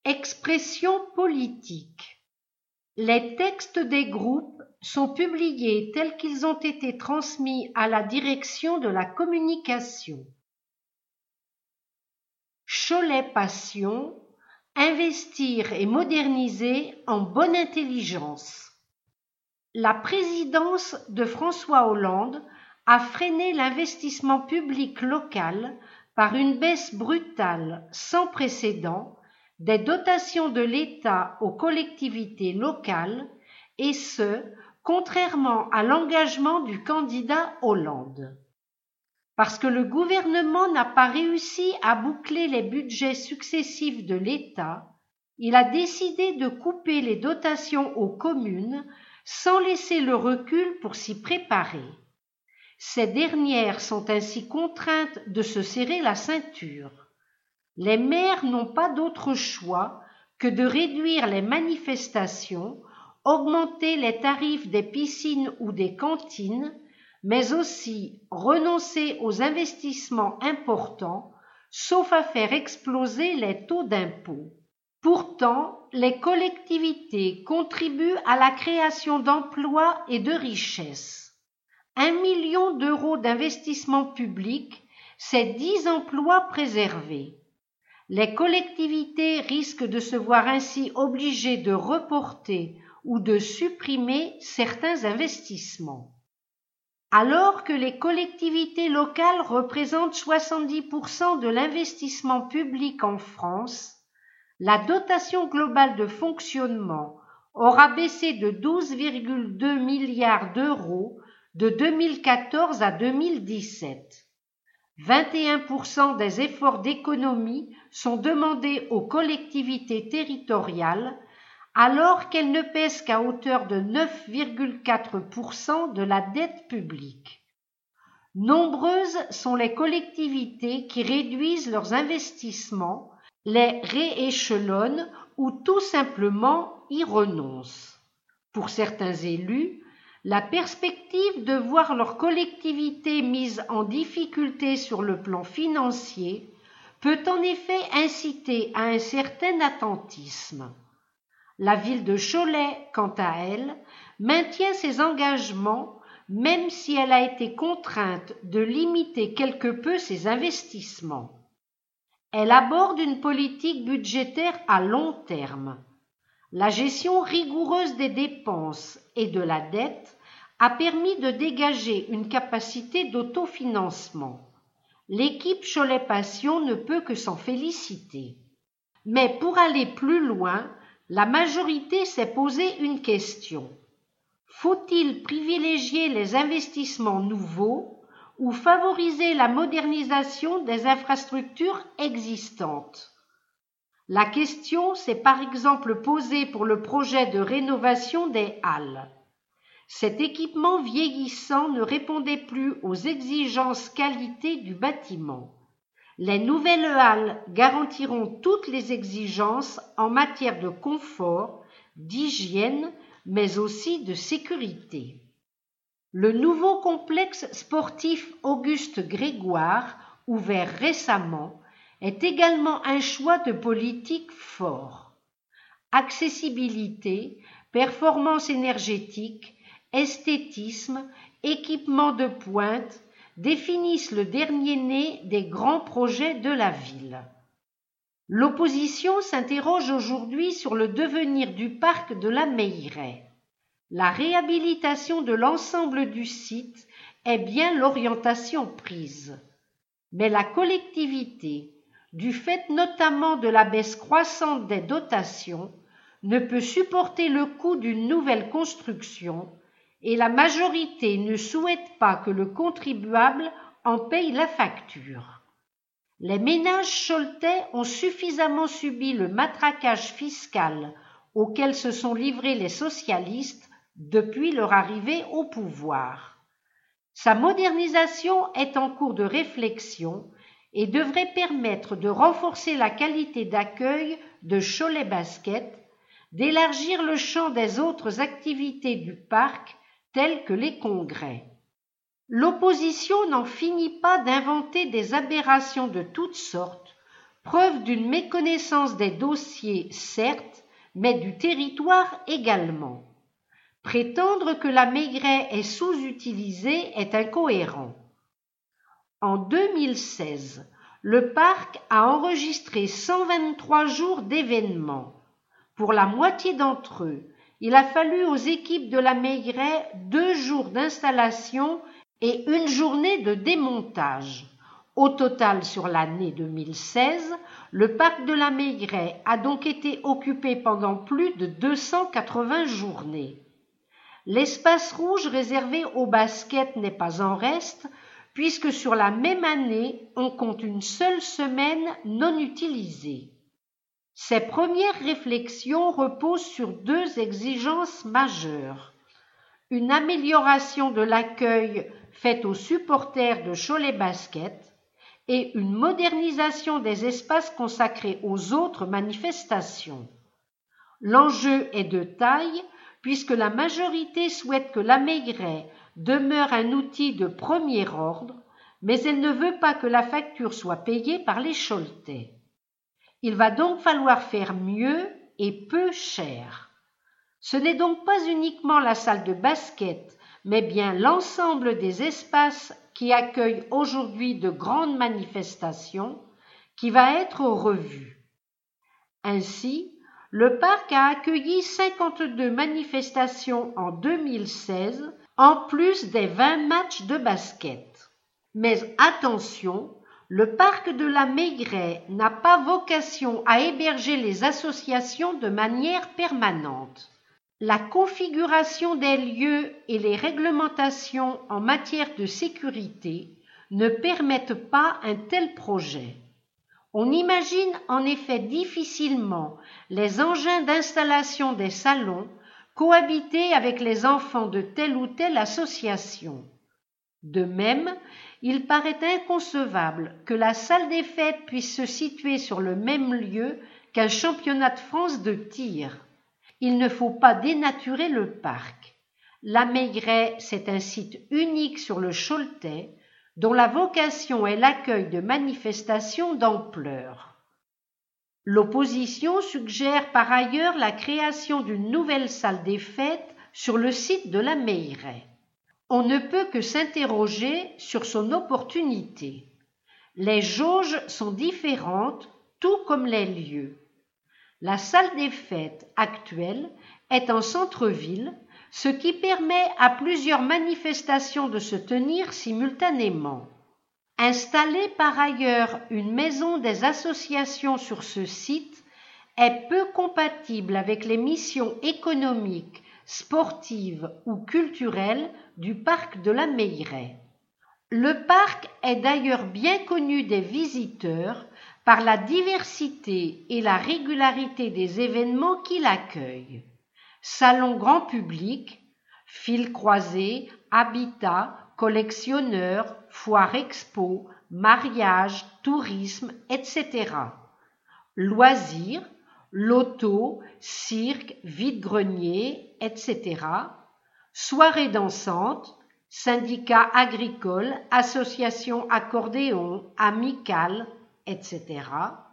Expression politique. Les textes des groupes sont publiés tels qu'ils ont été transmis à la direction de la communication. Cholet Passion, investir et moderniser en bonne intelligence. La présidence de François Hollande a freiné l'investissement public local par une baisse brutale sans précédent des dotations de l'État aux collectivités locales, et ce, contrairement à l'engagement du candidat Hollande. Parce que le gouvernement n'a pas réussi à boucler les budgets successifs de l'État, il a décidé de couper les dotations aux communes sans laisser le recul pour s'y préparer. Ces dernières sont ainsi contraintes de se serrer la ceinture. Les maires n'ont pas d'autre choix que de réduire les manifestations, augmenter les tarifs des piscines ou des cantines, mais aussi renoncer aux investissements importants, sauf à faire exploser les taux d'impôt. Pourtant, les collectivités contribuent à la création d'emplois et de richesses. 1 million d'euros d'investissement public, c'est 10 emplois préservés. Les collectivités risquent de se voir ainsi obligées de reporter ou de supprimer certains investissements. Alors que les collectivités locales représentent 70% de l'investissement public en France, la dotation globale de fonctionnement aura baissé de 12,2 milliards d'euros de 2014 à 2017. 21% des efforts d'économie sont demandés aux collectivités territoriales, alors qu'elles ne pèsent qu'à hauteur de 9,4% de la dette publique. Nombreuses sont les collectivités qui réduisent leurs investissements, les rééchelonnent ou tout simplement y renoncent. Pour certains élus, la perspective de voir leur collectivité mise en difficulté sur le plan financier peut en effet inciter à un certain attentisme. La ville de Cholet, quant à elle, maintient ses engagements même si elle a été contrainte de limiter quelque peu ses investissements. Elle aborde une politique budgétaire à long terme. La gestion rigoureuse des dépenses et de la dette a permis de dégager une capacité d'autofinancement. L'équipe Cholet Passion ne peut que s'en féliciter. Mais pour aller plus loin, la majorité s'est posé une question. Faut-il privilégier les investissements nouveaux ou favoriser la modernisation des infrastructures existantes? La question s'est par exemple posée pour le projet de rénovation des halles. Cet équipement vieillissant ne répondait plus aux exigences qualité du bâtiment. Les nouvelles halles garantiront toutes les exigences en matière de confort, d'hygiène, mais aussi de sécurité. Le nouveau complexe sportif Auguste Grégoire, ouvert récemment, est également un choix de politique fort. Accessibilité, performance énergétique, esthétisme, équipement de pointe définissent le dernier né des grands projets de la ville. L'opposition s'interroge aujourd'hui sur le devenir du parc de la Meilleraie. La réhabilitation de l'ensemble du site est bien l'orientation prise. Mais la collectivité, du fait notamment de la baisse croissante des dotations, ne peut supporter le coût d'une nouvelle construction et la majorité ne souhaite pas que le contribuable en paye la facture. Les ménages choletais ont suffisamment subi le matraquage fiscal auquel se sont livrés les socialistes depuis leur arrivée au pouvoir. Sa modernisation est en cours de réflexion et devrait permettre de renforcer la qualité d'accueil de Cholet Basket, d'élargir le champ des autres activités du parc telles que les congrès. L'opposition n'en finit pas d'inventer des aberrations de toutes sortes preuve d'une méconnaissance des dossiers certes, mais du territoire également. Prétendre que la Maigret est sous-utilisée est incohérent. En 2016, le parc a enregistré 123 jours d'événements. Pour la moitié d'entre eux, il a fallu aux équipes de la Maigret 2 jours d'installation et 1 journée de démontage. Au total, sur l'année 2016, le parc de la Maigret a donc été occupé pendant plus de 280 journées. L'espace rouge réservé au basket n'est pas en reste, puisque sur la même année, on compte une seule semaine non utilisée. Ces premières réflexions reposent sur 2 exigences majeures. Une amélioration de l'accueil faite aux supporters de Cholet Basket et une modernisation des espaces consacrés aux autres manifestations. L'enjeu est de taille puisque la majorité souhaite que la Maigret demeure un outil de premier ordre, mais elle ne veut pas que la facture soit payée par les Choletais. Il va donc falloir faire mieux et peu cher. Ce n'est donc pas uniquement la salle de basket, mais bien l'ensemble des espaces qui accueillent aujourd'hui de grandes manifestations qui va être revu. Ainsi, le parc a accueilli 52 manifestations en 2016, en plus des 20 matchs de basket. Mais attention, le parc de la Maigret n'a pas vocation à héberger les associations de manière permanente. La configuration des lieux et les réglementations en matière de sécurité ne permettent pas un tel projet. On imagine en effet difficilement les engins d'installation des salons cohabiter avec les enfants de telle ou telle association. De même, il paraît inconcevable que la salle des fêtes puisse se situer sur le même lieu qu'un championnat de France de tir. Il ne faut pas dénaturer le parc. La Maigret, c'est un site unique sur le Choletais, dont la vocation est l'accueil de manifestations d'ampleur. L'opposition suggère par ailleurs la création d'une nouvelle salle des fêtes sur le site de la Maigret. On ne peut que s'interroger sur son opportunité. Les jauges sont différentes, tout comme les lieux. La salle des fêtes actuelle est en centre-ville, ce qui permet à plusieurs manifestations de se tenir simultanément. Installer par ailleurs une maison des associations sur ce site est peu compatible avec les missions économiques, sportives ou culturelles du parc de la Maigret. Le parc est d'ailleurs bien connu des visiteurs par la diversité et la régularité des événements qu'il accueille. Salons grand public, fils croisés, habitats, collectionneurs, foires expo, mariages, tourisme, etc. Loisirs, loto, cirque, vide-grenier, etc. Soirées dansantes, syndicats agricoles, associations accordéon, amicales, etc.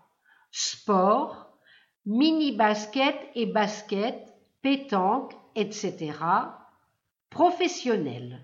Sport, mini-basket et basket, pétanque, etc. Professionnels.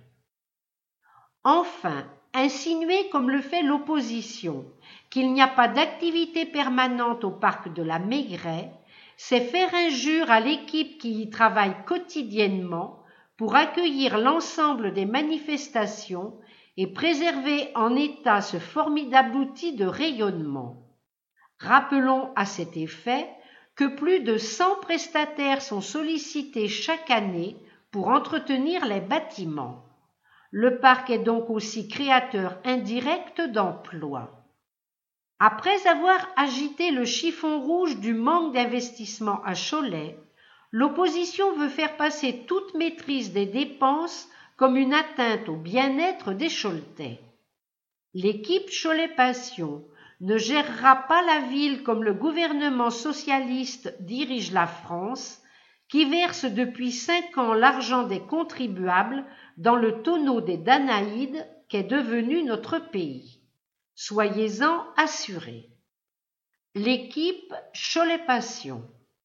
Enfin, insinuer comme le fait l'opposition qu'il n'y a pas d'activité permanente au parc de la Maigret, c'est faire injure à l'équipe qui y travaille quotidiennement pour accueillir l'ensemble des manifestations et préserver en état ce formidable outil de rayonnement. Rappelons à cet effet que plus de 100 prestataires sont sollicités chaque année pour entretenir les bâtiments. Le parc est donc aussi créateur indirect d'emplois. Après avoir agité le chiffon rouge du manque d'investissement à Cholet, l'opposition veut faire passer toute maîtrise des dépenses comme une atteinte au bien-être des Choletais. L'équipe Cholet Passion ne gérera pas la ville comme le gouvernement socialiste dirige la France, qui verse depuis 5 ans l'argent des contribuables dans le tonneau des Danaïdes qu'est devenu notre pays. Soyez-en assurés. L'équipe Cholet Passion.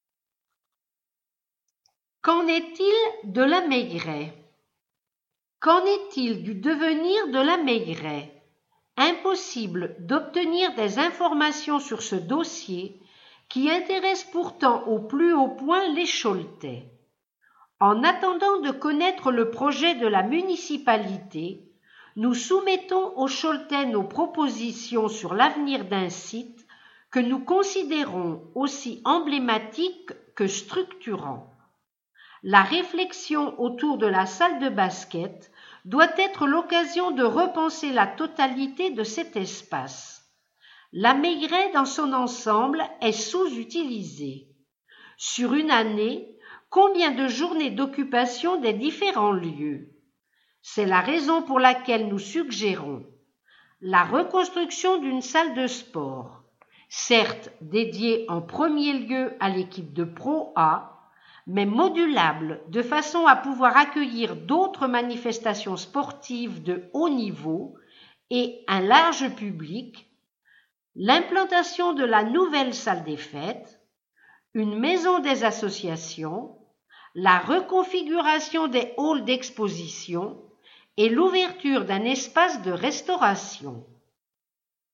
Qu'en est-il de la Maigret? Qu'en est-il du devenir de la Maigret? Impossible d'obtenir des informations sur ce dossier qui intéresse pourtant au plus haut point les Choletais. En attendant de connaître le projet de la municipalité, nous soumettons aux Choletais nos propositions sur l'avenir d'un site que nous considérons aussi emblématique que structurant. La réflexion autour de la salle de basket doit être l'occasion de repenser la totalité de cet espace. La Maigret dans son ensemble est sous-utilisée. Sur une année, combien de journées d'occupation des différents lieux? C'est la raison pour laquelle nous suggérons la reconstruction d'une salle de sport, certes dédiée en premier lieu à l'équipe de Pro A, mais modulable de façon à pouvoir accueillir d'autres manifestations sportives de haut niveau et un large public, l'implantation de la nouvelle salle des fêtes, une maison des associations, la reconfiguration des halls d'exposition et l'ouverture d'un espace de restauration. L'objectif ?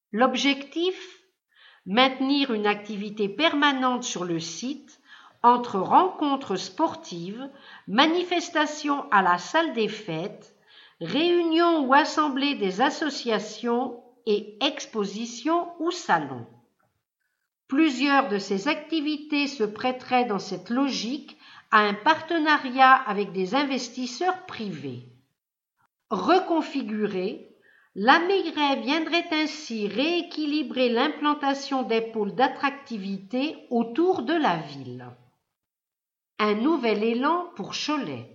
Maintenir une activité permanente sur le site entre rencontres sportives, manifestations à la salle des fêtes, réunions ou assemblées des associations et expositions ou salons. Plusieurs de ces activités se prêteraient dans cette logique à un partenariat avec des investisseurs privés. Reconfigurée, la Maigret viendrait ainsi rééquilibrer l'implantation des pôles d'attractivité autour de la ville. Un nouvel élan pour Cholet.